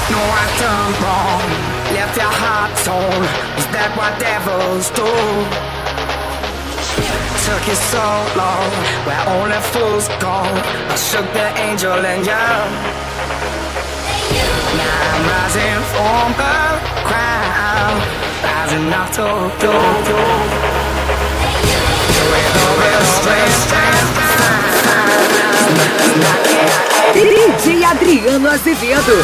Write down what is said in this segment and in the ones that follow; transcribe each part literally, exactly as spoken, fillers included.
No, I done wrong. Left your heart torn. Is that what devils do? Took you so long, where only fools go. I shook the angel in you. Now I'm rising from the ground, rising up to you. With all this strength, strength, D J Adriano Azevedo.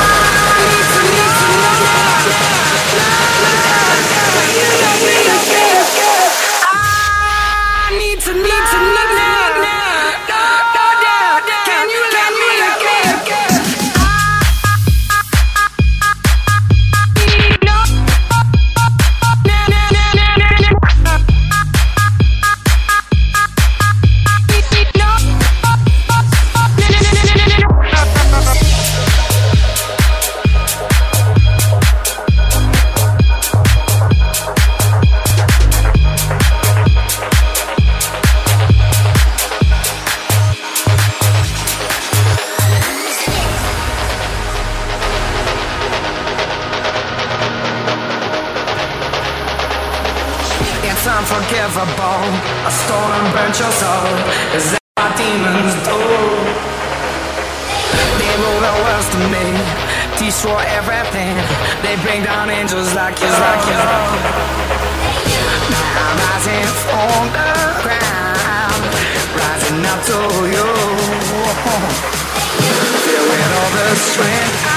I need to, need to, need to, can you let me again? It's unforgivable. A storm burnt your soul. Is that what demons do? They rule the world to me, destroy everything. They bring down angels like you, like you. Now I'm rising from the ground, rising up to you. Feel with all the strength